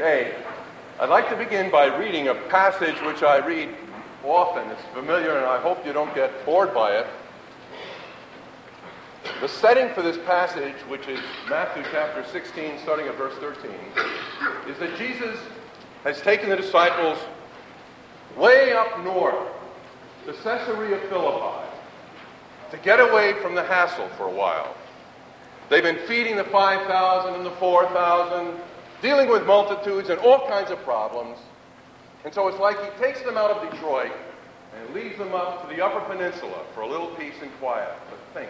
Okay, I'd like to begin by reading a passage which I read often. It's familiar, and I hope you don't get bored by it. The setting for this passage, which is Matthew chapter 16, starting at verse 13, is that Jesus has taken the disciples way up north to Caesarea Philippi to get away from the hassle for a while. They've been feeding the 5,000 and the 4,000, dealing with multitudes and all kinds of problems. And so it's like he takes them out of Detroit and leads them up to the Upper Peninsula for a little peace and quiet. But think.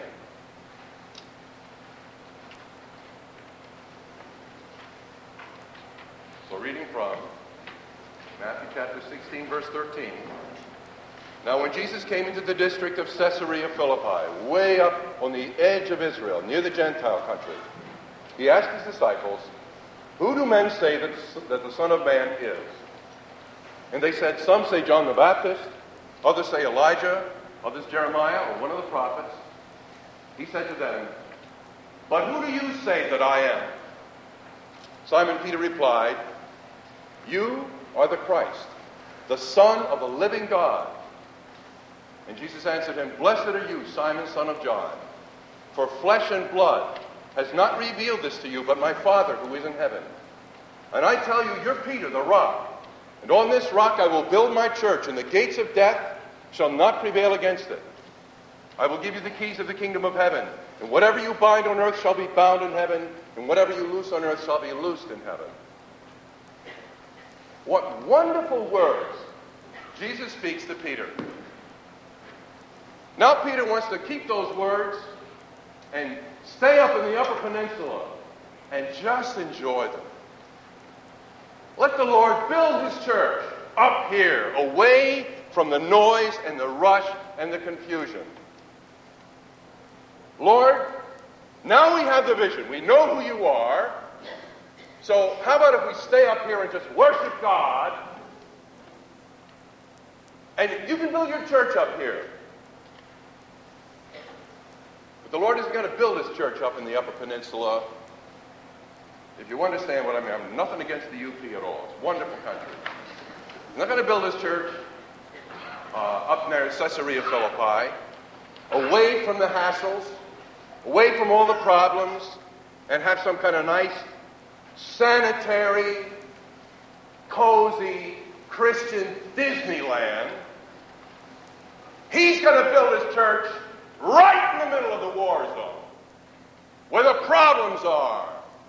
So reading from Matthew chapter 16, verse 13. Now when Jesus came into the district of Caesarea Philippi, way up on the edge of Israel, near the Gentile country, he asked his disciples, "Who do men say that the Son of Man is?" And they said, "Some say John the Baptist, others say Elijah, others Jeremiah, or one of the prophets." He said to them, "But who do you say that I am?" Simon Peter replied, "You are the Christ, the Son of the living God." And Jesus answered him, "Blessed are you, Simon, son of John, for flesh and blood has not revealed this to you, but my Father who is in heaven. And I tell you, you're Peter, the rock, and on this rock I will build my church, and the gates of death shall not prevail against it. I will give you the keys of the kingdom of heaven, and whatever you bind on earth shall be bound in heaven, and whatever you loose on earth shall be loosed in heaven." What wonderful words Jesus speaks to Peter. Now Peter wants to keep those words and stay up in the Upper Peninsula and just enjoy them. Let the Lord build his church up here, away from the noise and the rush and the confusion. Lord, now we have the vision. We know who you are. So how about if we stay up here and just worship God? And you can build your church up here. But the Lord isn't going to build his church up in the Upper Peninsula. If you understand what I mean, I'm nothing against the UP at all. It's a wonderful country. He's not going to build his church up near Caesarea Philippi, away from the hassles, away from all the problems, and have some kind of nice, sanitary, cozy, Christian Disneyland. He's going to build his church right in the middle of the war zone, where the problems are.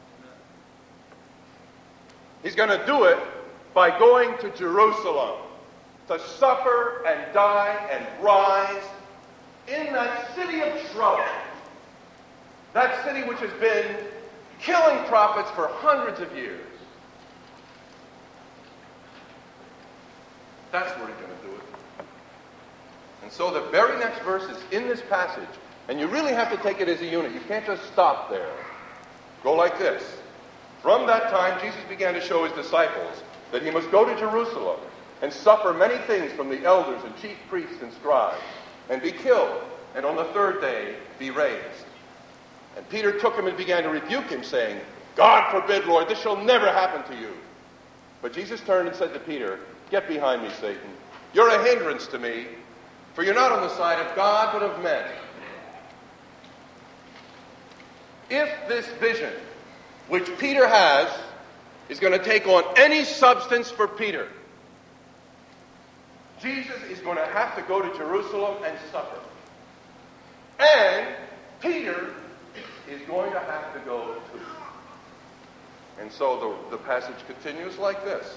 He's going to do it by going to Jerusalem to suffer and die and rise in that city of trouble. That city which has been killing prophets for hundreds of years. That's where he's going to do it. And so the very next verse is in this passage. And you really have to take it as a unit. You can't just stop there. Go like this. From that time, Jesus began to show his disciples that he must go to Jerusalem and suffer many things from the elders and chief priests and scribes, and be killed, and on the third day be raised. And Peter took him and began to rebuke him, saying, "God forbid, Lord, this shall never happen to you." But Jesus turned and said to Peter, "Get behind me, Satan. You're a hindrance to me, for you're not on the side of God, but of men." If this vision, which Peter has, is going to take on any substance for Peter, Jesus is going to have to go to Jerusalem and suffer. And Peter is going to have to go too. And so the passage continues like this.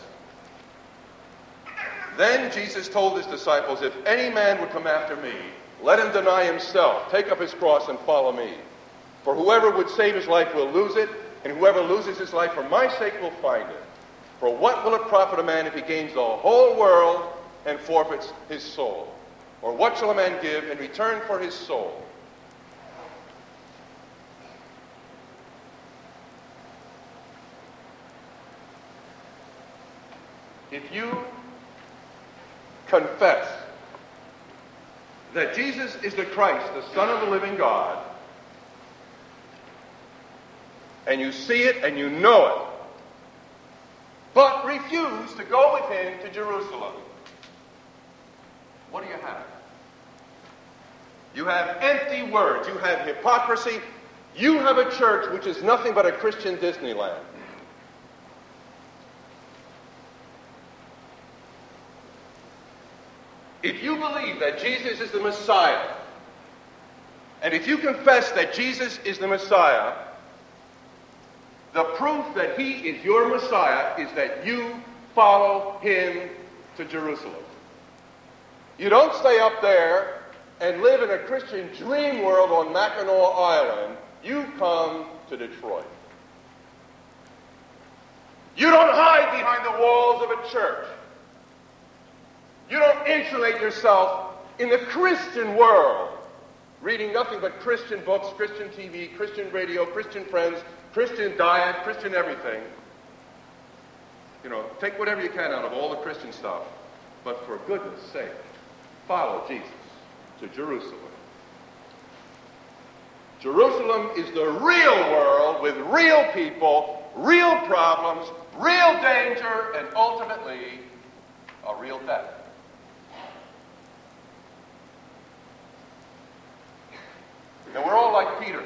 Then Jesus told his disciples, "If any man would come after me, let him deny himself, take up his cross, and follow me. For whoever would save his life will lose it, and whoever loses his life for my sake will find it. For what will it profit a man if he gains the whole world and forfeits his soul? Or what shall a man give in return for his soul?" If you confess that Jesus is the Christ, the Son of the living God, and you see it and you know it, but refuse to go with him to Jerusalem. What do you have? You have empty words. You have hypocrisy. You have a church which is nothing but a Christian Disneyland. If you believe that Jesus is the Messiah, and if you confess that Jesus is the Messiah, the proof that he is your Messiah is that you follow him to Jerusalem. You don't stay up there and live in a Christian dream world on Mackinac Island. You come to Detroit. You don't hide behind the walls of a church. You don't insulate yourself in the Christian world, reading nothing but Christian books, Christian TV, Christian radio, Christian friends, Christian diet, Christian everything. You know, take whatever you can out of all the Christian stuff. But for goodness sake, follow Jesus to Jerusalem. Jerusalem is the real world with real people, real problems, real danger, and ultimately a real death. And we're all like Peter.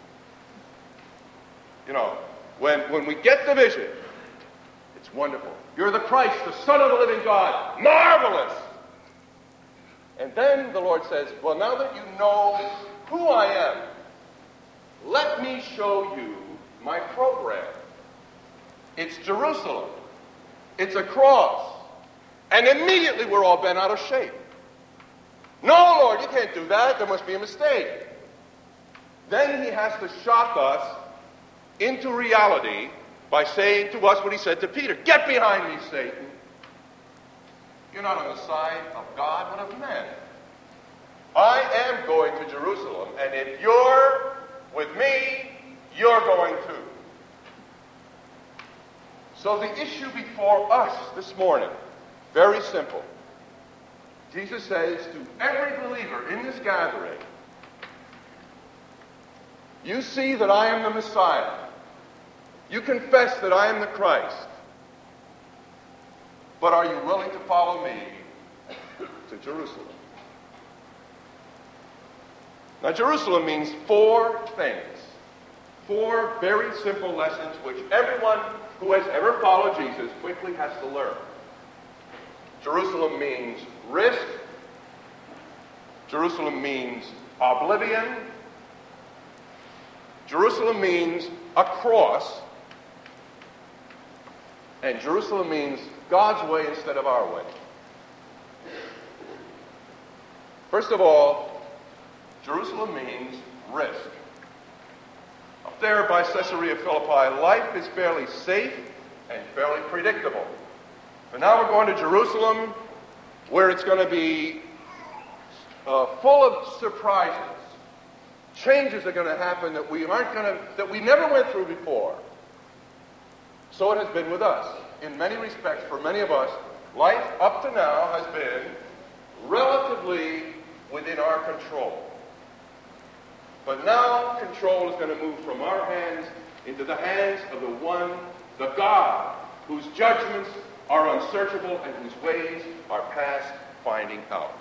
You know, when we get the vision, it's wonderful. You're the Christ, the Son of the living God. Marvelous! And then the Lord says, well, now that you know who I am, let me show you my program. It's Jerusalem. It's a cross. And immediately we're all bent out of shape. No, Lord, you can't do that. There must be a mistake. Then he has to shock us into reality by saying to us what he said to Peter. Get behind me, Satan. You're not on the side of God, but of men. I am going to Jerusalem, and if you're with me, you're going too. So the issue before us this morning, very simple. Jesus says to every believer in this gathering, you see that I am the Messiah. You confess that I am the Christ. But are you willing to follow me to Jerusalem? Now, Jerusalem means four things. Four very simple lessons which everyone who has ever followed Jesus quickly has to learn. Jerusalem means risk. Jerusalem means oblivion. Jerusalem means a cross. And Jerusalem means God's way instead of our way. First of all, Jerusalem means risk. Up there by Caesarea Philippi, life is fairly safe and fairly predictable. But now we're going to Jerusalem, where it's going to be full of surprises. Changes are going to happen that we never went through before. So it has been with us. In many respects, for many of us, life up to now has been relatively within our control. But now control is going to move from our hands into the hands of the God, whose judgments are unsearchable and whose ways are past finding out.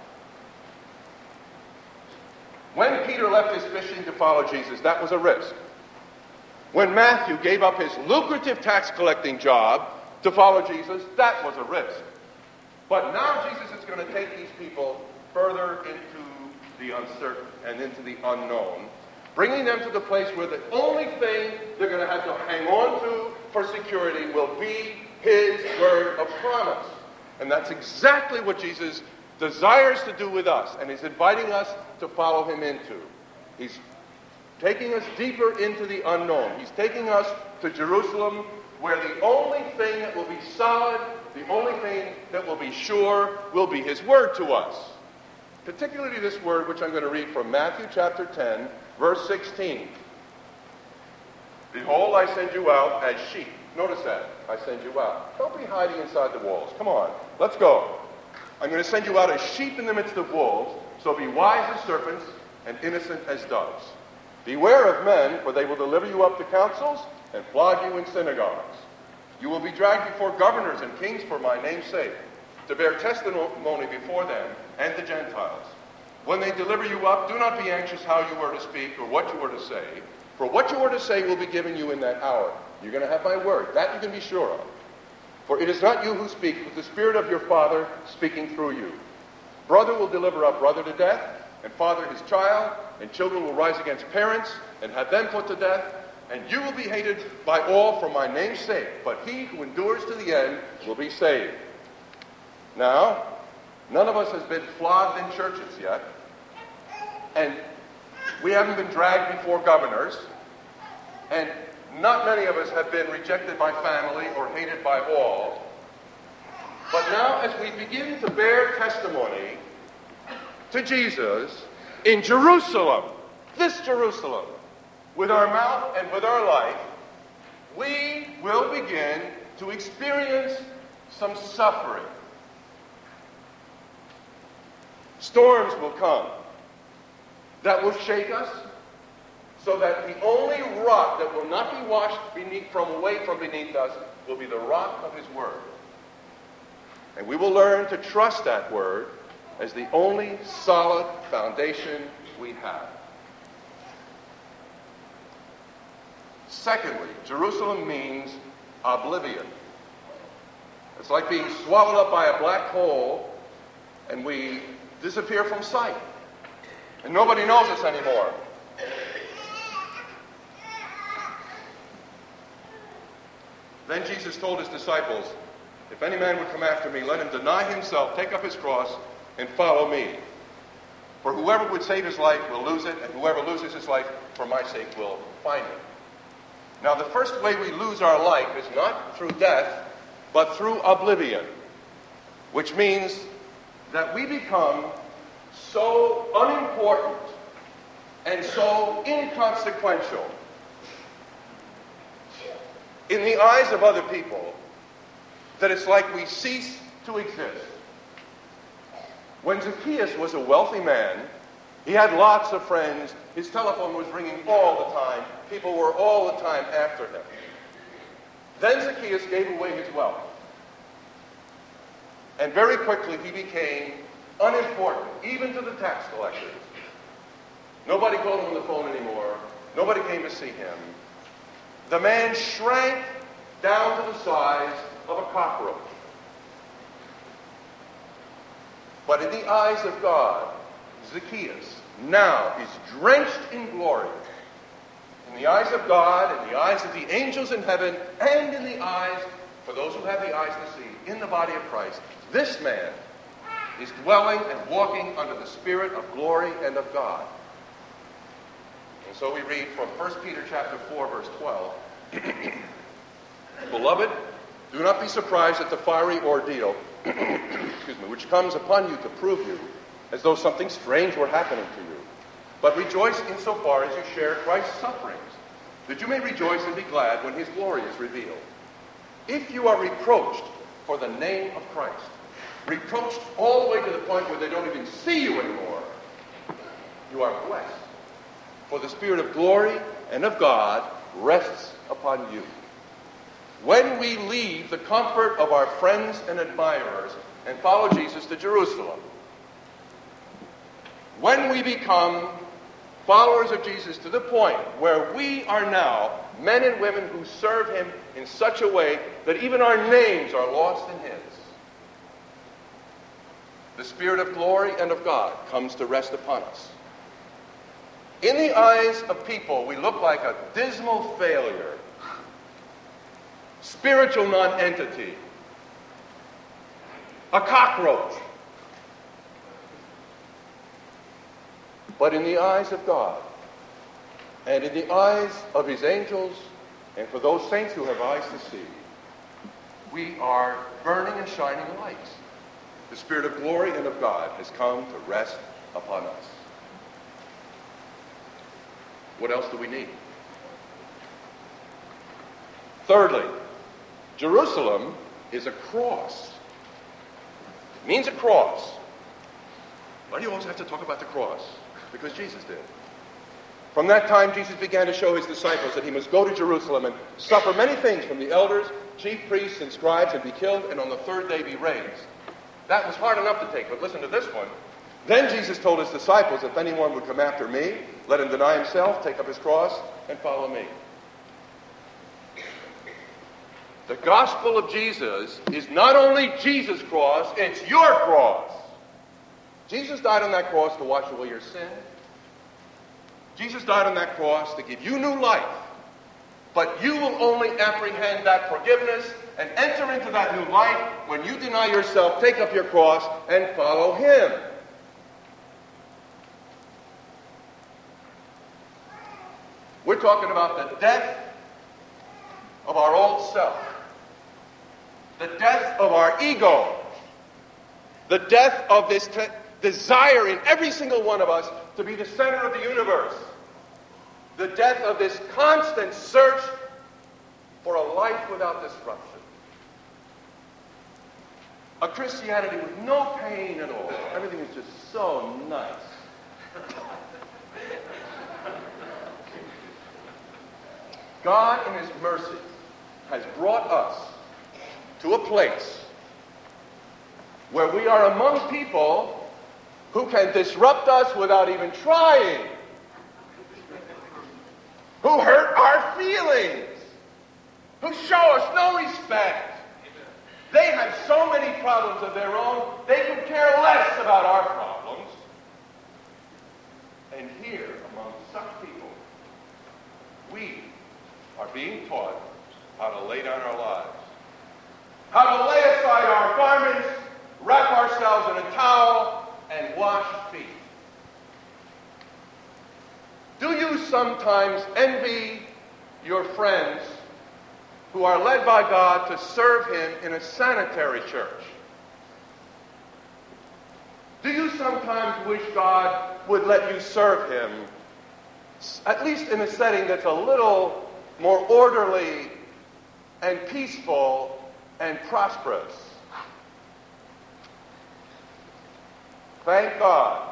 When Peter left his fishing to follow Jesus, that was a risk. When Matthew gave up his lucrative tax collecting job to follow Jesus, that was a risk. But now Jesus is going to take these people further into the uncertain and into the unknown, bringing them to the place where the only thing they're going to have to hang on to for security will be his word of promise. And that's exactly what Jesus desires to do with us, and he's inviting us to follow him into. He's taking us deeper into the unknown. He's taking us to Jerusalem, where the only thing that will be solid, the only thing that will be sure, will be his word to us. Particularly this word, which I'm going to read from Matthew chapter 10, verse 16. Behold, I send you out as sheep. Notice that. I send you out. Don't be hiding inside the walls. Come on. Let's go. I'm going to send you out as sheep in the midst of wolves, so be wise as serpents and innocent as doves. Beware of men, for they will deliver you up to councils and flog you in synagogues. You will be dragged before governors and kings for my name's sake, to bear testimony before them and the Gentiles. When they deliver you up, do not be anxious how you are to speak or what you are to say, for what you are to say will be given you in that hour. You're going to have my word. That you can be sure of. For it is not you who speak, but the Spirit of your Father speaking through you. Brother will deliver up brother to death, and father his child, and children will rise against parents and have them put to death, and you will be hated by all for my name's sake, but he who endures to the end will be saved. Now, none of us has been flogged in churches yet, and we haven't been dragged before governors, and not many of us have been rejected by family or hated by all. But now, as we begin to bear testimony to Jesus in Jerusalem, this Jerusalem, with our mouth and with our life, we will begin to experience some suffering. Storms will come that will shake us, so that the only rock that will not be washed away from beneath us will be the rock of his word. And we will learn to trust that word as the only solid foundation we have. Secondly, Jerusalem means oblivion. It's like being swallowed up by a black hole and we disappear from sight. And nobody knows us anymore. Then Jesus told his disciples, if any man would come after me, let him deny himself, take up his cross, and follow me. For whoever would save his life will lose it, and whoever loses his life for my sake will find it. Now, the first way we lose our life is not through death, but through oblivion, which means that we become so unimportant and so inconsequential in the eyes of other people that it's like we cease to exist. When Zacchaeus was a wealthy man, he had lots of friends, his telephone was ringing all the time, people were all the time after him. Then Zacchaeus gave away his wealth. And very quickly he became unimportant, even to the tax collectors. Nobody called him on the phone anymore. Nobody came to see him. The man shrank down to the size of a cockroach. But in the eyes of God, Zacchaeus now is drenched in glory. In the eyes of God, in the eyes of the angels in heaven, and in the eyes, for those who have the eyes to see, in the body of Christ, this man is dwelling and walking under the Spirit of glory and of God. And so we read from 1 Peter chapter 4, verse 12. Beloved, do not be surprised at the fiery ordeal which comes upon you to prove you, as though something strange were happening to you. But rejoice insofar as you share Christ's sufferings, that you may rejoice and be glad when his glory is revealed. If you are reproached for the name of Christ, reproached all the way to the point where they don't even see you anymore, you are blessed. For the Spirit of glory and of God rests upon you. When we leave the comfort of our friends and admirers and follow Jesus to Jerusalem, when we become followers of Jesus to the point where we are now men and women who serve him in such a way that even our names are lost in his, the Spirit of glory and of God comes to rest upon us. In the eyes of people, we look like a dismal failure, spiritual nonentity, a cockroach. But in the eyes of God, and in the eyes of his angels, and for those saints who have eyes to see, we are burning and shining lights. The Spirit of glory and of God has come to rest upon us. What else do we need? Thirdly, Jerusalem is a cross. It means a cross. Why do you always have to talk about the cross? Because Jesus did. From that time, Jesus began to show his disciples that he must go to Jerusalem and suffer many things from the elders, chief priests, and scribes, and be killed, and on the third day be raised. That was hard enough to take, but listen to this one. Then Jesus told his disciples, if anyone would come after me, let him deny himself, take up his cross, and follow me. The gospel of Jesus is not only Jesus' cross, it's your cross. Jesus died on that cross to wash away your sin. Jesus died on that cross to give you new life. But you will only apprehend that forgiveness and enter into that new life when you deny yourself, take up your cross, and follow him. We're talking about the death of our old self, the death of our ego, the death of this desire in every single one of us to be the center of the universe, the death of this constant search for a life without disruption. A Christianity with no pain at all. Everything is just so nice. God, in his mercy, has brought us to a place where we are among people who can disrupt us without even trying, who hurt our feelings, who show us no respect. They have so many problems of their own, they could care less about our problems. And here, among such people, we are being taught how to lay down our lives, how to lay aside our garments, wrap ourselves in a towel, and wash feet. Do you sometimes envy your friends who are led by God to serve him in a sanitary church? Do you sometimes wish God would let you serve him, at least in a setting that's a little more orderly and peaceful and prosperous? Thank God.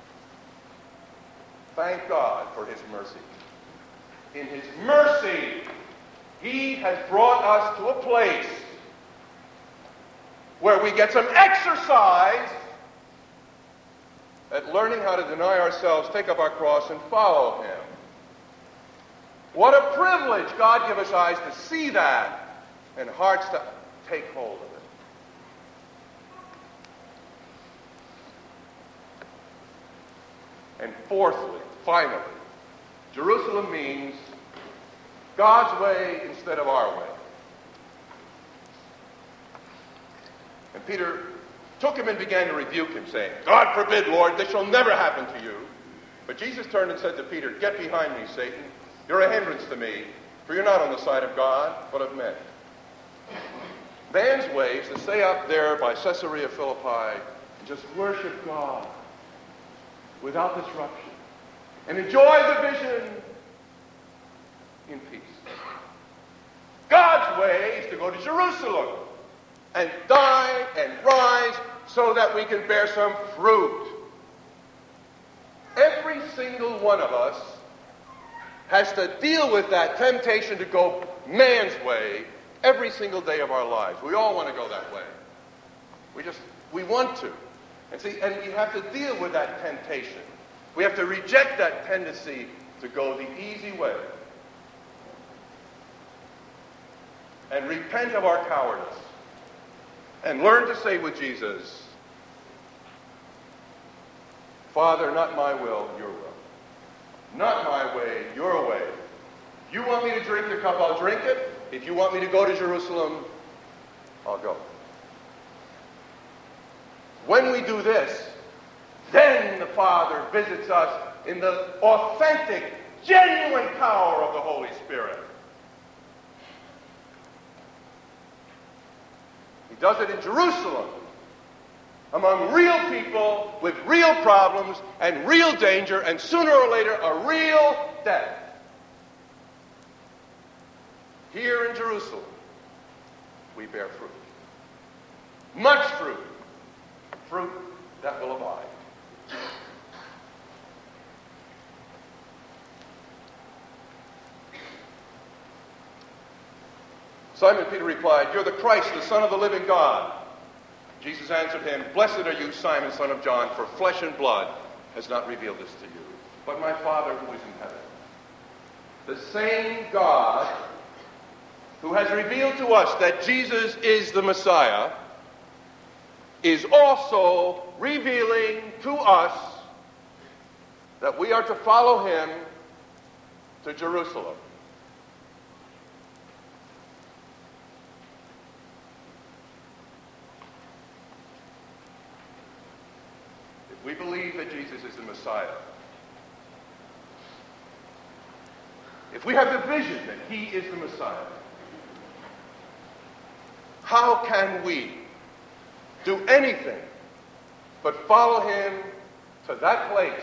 Thank God for his mercy. In his mercy, he has brought us to a place where we get some exercise at learning how to deny ourselves, take up our cross, and follow him. What a privilege God give us eyes to see that and hearts to take hold of it. And fourthly, finally, Jerusalem means God's way instead of our way. And Peter took him and began to rebuke him, saying, God forbid, Lord, this shall never happen to you. But Jesus turned and said to Peter, get behind me, Satan. You're a hindrance to me, for you're not on the side of God, but of men. Man's way is to stay up there by Caesarea Philippi and just worship God without disruption and enjoy the vision in peace. God's way is to go to Jerusalem and die and rise so that we can bear some fruit. Every single one of us has to deal with that temptation to go man's way every single day of our lives. We all want to go that way. We want to. And we have to deal with that temptation. We have to reject that tendency to go the easy way. And repent of our cowardice. And learn to say with Jesus, Father, not my will, your will. Not my way, your way. If you want me to drink the cup, I'll drink it. If you want me to go to Jerusalem, I'll go. When we do this, then the Father visits us in the authentic, genuine power of the Holy Spirit. He does it in Jerusalem, among real people with real problems and real danger, and sooner or later a real death. Here in Jerusalem, we bear fruit. Much fruit. Fruit that will abide. Simon Peter replied, "You're the Christ, the Son of the living God." Jesus answered him, "Blessed are you, Simon, son of John, for flesh and blood has not revealed this to you, but my Father who is in heaven." The same God who has revealed to us that Jesus is the Messiah is also revealing to us that we are to follow him to Jerusalem. If we believe that Jesus is the Messiah, if we have the vision that he is the Messiah, how can we do anything but follow him to that place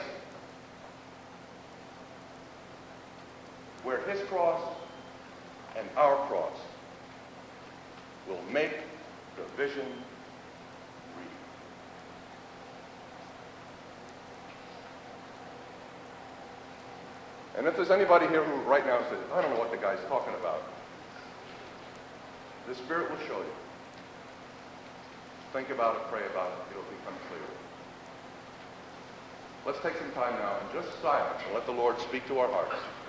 where his cross and our cross will make the vision real? And if there's anybody here who right now says, "I don't know what the guy's talking about," the Spirit will show you. Think about it, pray about it, it'll become clear. Let's take some time now and just silence and let the Lord speak to our hearts.